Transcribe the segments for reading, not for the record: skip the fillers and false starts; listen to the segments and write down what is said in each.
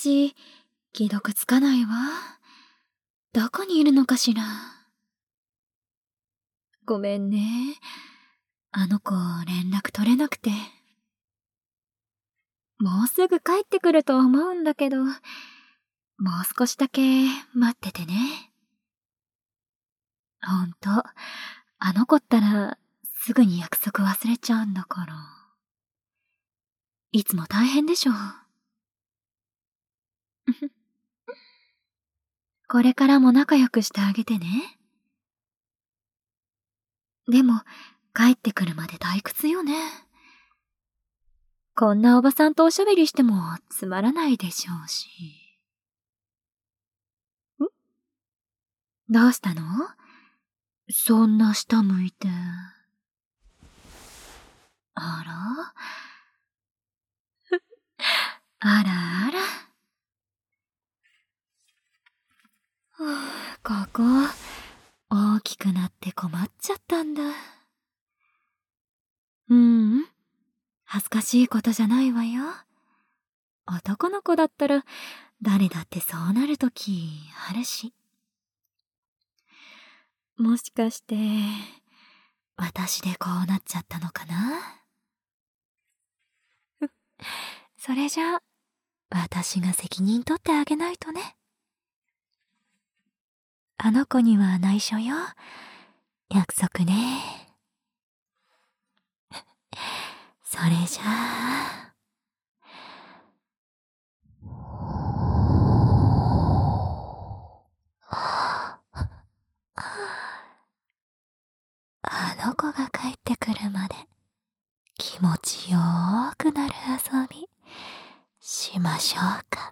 じ、既読つかないわ。どこにいるのかしら。ごめんね。あの子、連絡取れなくて。もうすぐ帰ってくると思うんだけど、もう少しだけ待っててね。ほんと、あの子ったらすぐに約束忘れちゃうんだから。いつも大変でしょ。これからも仲良くしてあげてね。でも、帰ってくるまで退屈よね。こんなおばさんとおしゃべりしてもつまらないでしょうし。どうしたの？そんな下向いて。あらあらあら。ここ、大きくなって困っちゃったんだ。恥ずかしいことじゃないわよ。男の子だったら誰だってそうなるときあるし。もしかして、私でこうなっちゃったのかな？それじゃあ、私が責任取ってあげないとね。あの子には内緒よ。約束ね。それじゃあ。あの子が帰ってくるまで気持ちよーくなる遊びしましょうか。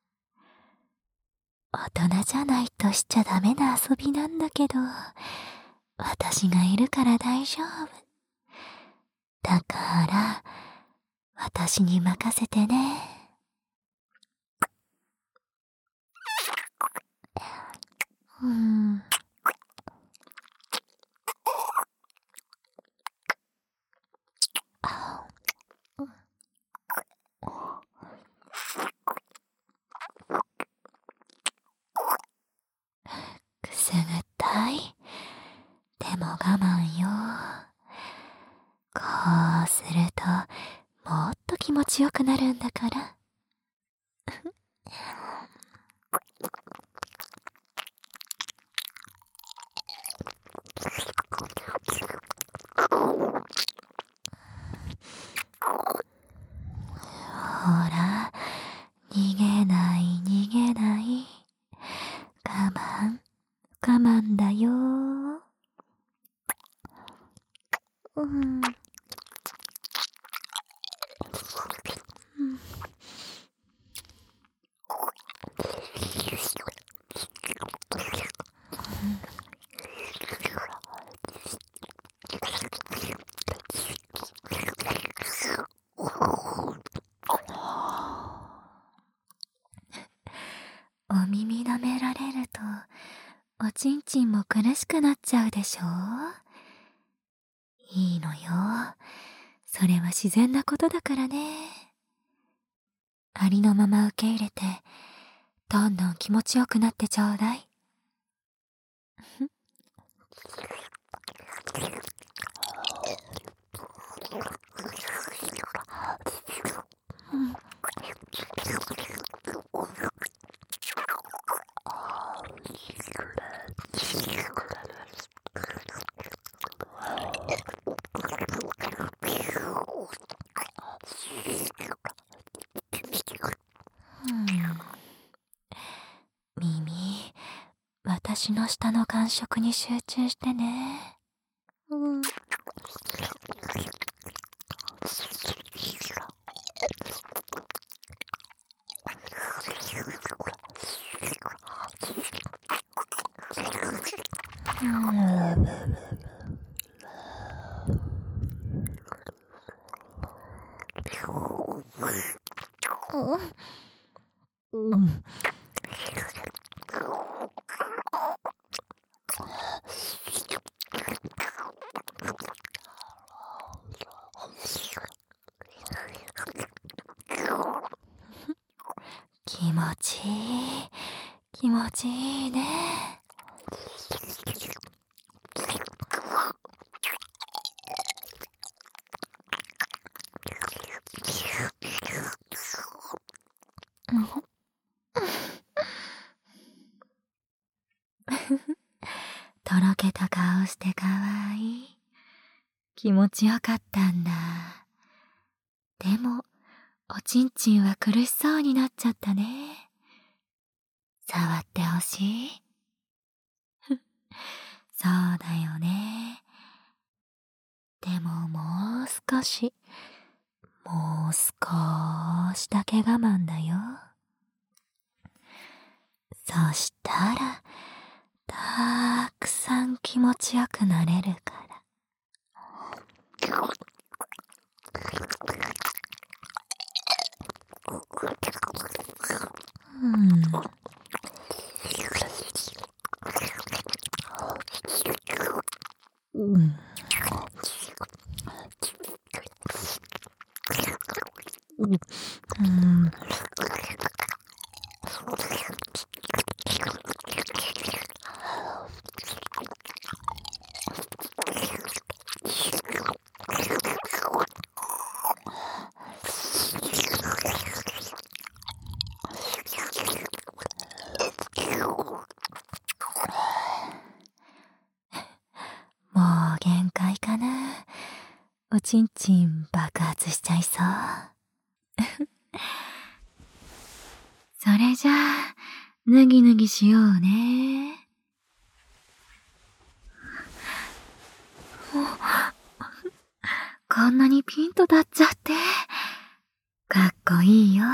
大人じゃないとしちゃダメな遊びなんだけど、私がいるから大丈夫。だから、私に任せてね。くすぐったい。でも我慢よ。こうすると、もっと気持ちよくなるんだから。ほら、逃げない逃げない。我慢、我慢だよ。お耳舐められると、おちんちんも苦しくなっちゃうでしょ？いいのよ。それは自然なことだからね。ありのまま受け入れて、どんどん気持ちよくなってちょうだい。耳、私の舌の感触に集中してね。気持気持ちよかったんだ。でも、おちんちんは苦しそうになっちゃったね。触ってほしい？そうだよね。でももう少しだけ我慢だよ。そしたら、たくさん気持ちよくなれるから。もう限界かな。おちんちん爆発しちゃいそう。それじゃあ、脱ぎ脱ぎしようね。こんなにピンと立っちゃって、かっこいいよ。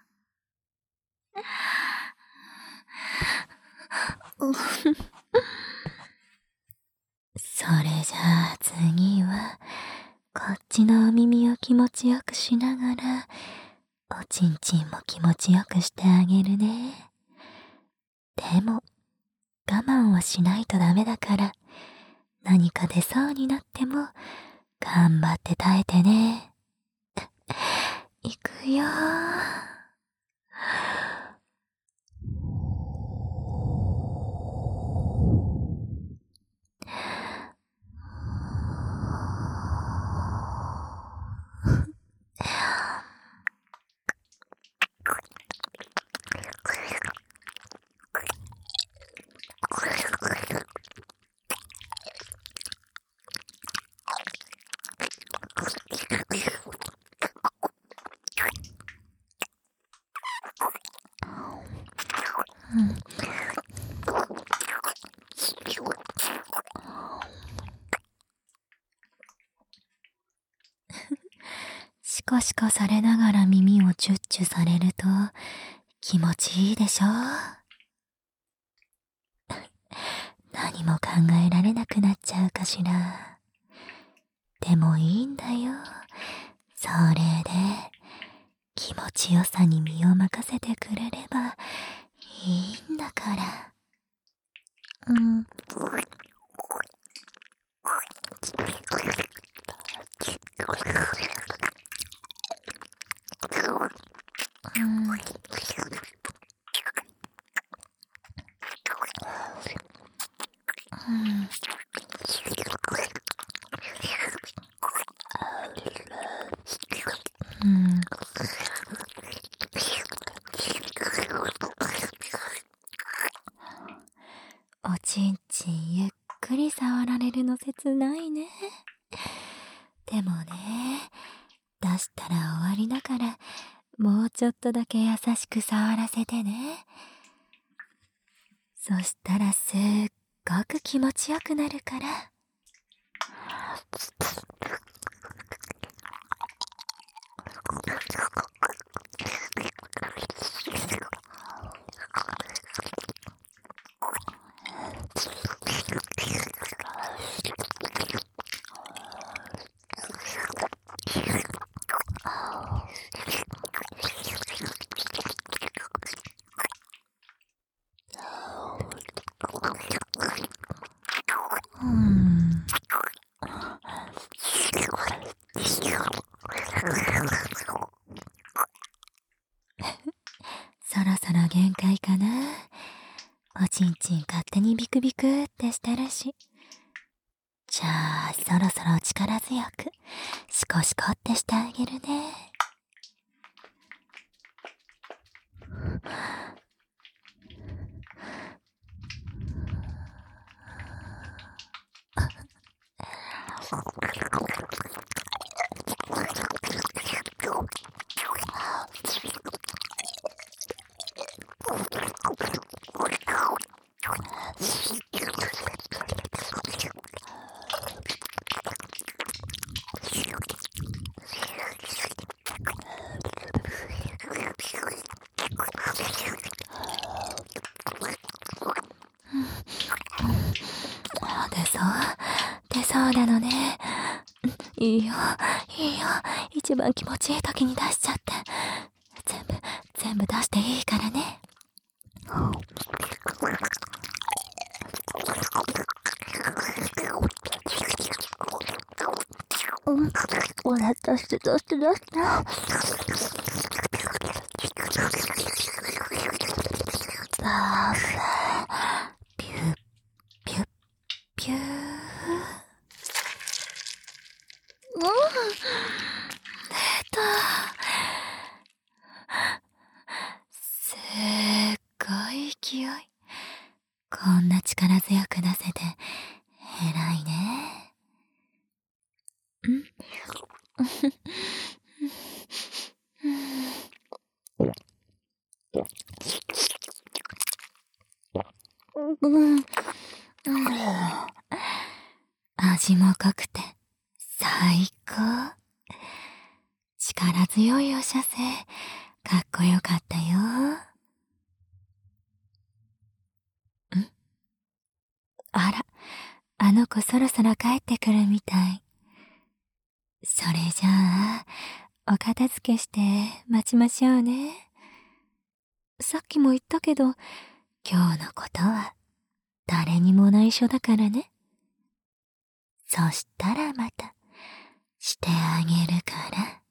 それじゃあ次は、こっちのお耳を気持ちよくしながら、おちんちんも気持ちよくしてあげるね。でも、我慢はしないとダメだから、何か出そうになっても、頑張って耐えてね。いくよー。シコシコされながら耳をチュッチュされると気持ちいいでしょ。何も考えられなくなっちゃうかしら。でもいいんだよ。それで気持ちよさに身を任せてくれればいいんだから。おちんちんゆっくり触られるの切ないね。でもね、出したら終わりだから、もうちょっとだけ優しく触らせてね。そしたらすっごく気持ちよくなるから。そろそろ限界かな。おちんちん勝手にビクビクってしてるし。じゃあそろそろ力強くシコシコってしてあげるね。 いいよ、いいよ。一番気持ちいい時に出しちゃって。全部出していいからね。ほら、出して。あー、ピュッ、ピュッ、ピュー。出た。すっごい勢い。こんな力強く出せて、偉いね。味も濃くて、最高。力強いお射精、かっこよかったよ。あら、あの子そろそろ帰ってくるみたい。それじゃあ、お片付けして待ちましょうね。さっきも言ったけど、今日のことは誰にも内緒だからね。そしたらまたしてあげるから。